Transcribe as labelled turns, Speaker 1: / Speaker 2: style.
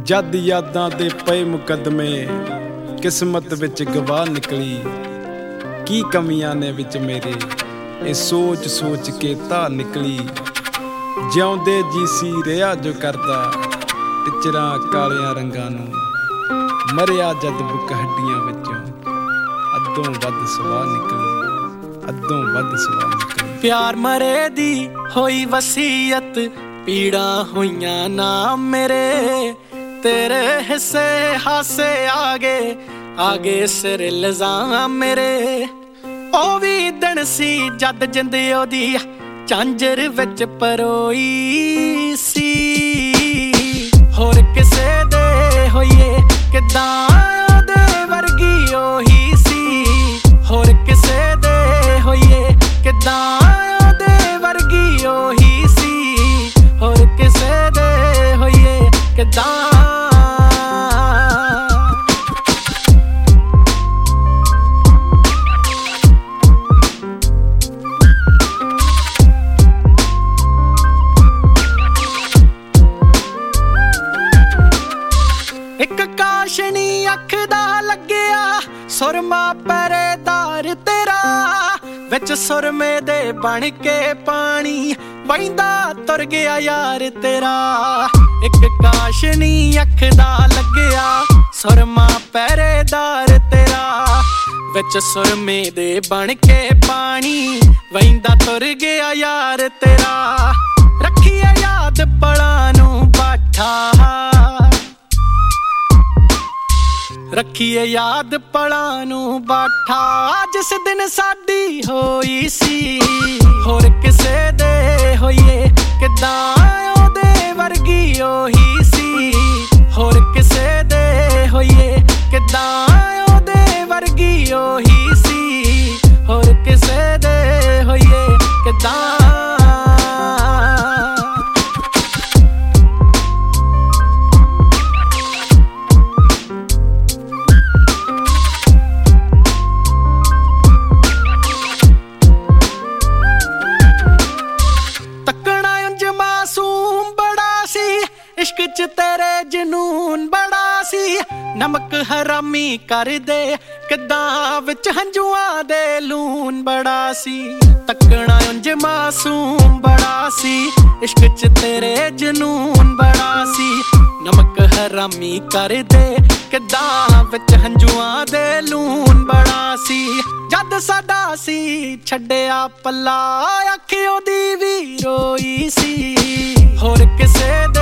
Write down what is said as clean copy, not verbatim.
Speaker 1: जद यादां दे पए मुकदमे किस्मत विच गवाह निकली। की कमियां ने विच मेरे ए सोच सोच के धा निकली। जिउंदे जी सी रिहा जो करदा टिचरां कालियां रंगां नूं। मरिया जद बुक हड्डियां विचों अद्दों वध सवाह निकली। अद्दों वध सवाह निकली।
Speaker 2: प्यार मरे दी होई वसीयत पीड़ा होइयां ना मेरे। तेरे हिस्से हासे आगे आगे सिर इल्जाम मेरे। ओ भी दिन सी जद जिंद ओदी झांजर विच परोई सी। होर किसे दे होइए किदां ओदे वर्गी ओही सी। होर किसे दे होइए किदां ओदे वर्गी ओही सी। होर किसे दे होइए किदां। एक काशनी अख दा लग्या सुरमा पहरेदार तेरा। विच सुरमे दे बन के पानी बहिंदा तुर गया यार तेरा। एक काशनी अख दा लग्या सुरमा पहरेदार तेरा। विच सुरमे दे बन के पानी बहिंदा तुर गया यार तेरा। रखिए याद पलां नूं बाठा। रखिए याद पलां नूं बाठा। जिस दिन साडी होई सी। होर किसे दे होइए किदां ओदे वर्गी ओही सी। होर किसे दे होइए किदां ओदे वर्गी ओही सी। होर किसे दे होइए किदां। इश्क च तेरे जनून बड़ा सी। नमक हरामी कर दे किदां विच हंजुआं दे लून बड़ा सी। तकना उंज मासूम बड़ा सी। इश्क च तेरे जनून बड़ा सी। नमक हरामी कर दे किदां विच हंजुआं दे लून बड़ा सी। जद साडा सी छड्डिया पल्ला अख ओदी वी रोई सी। होर किसे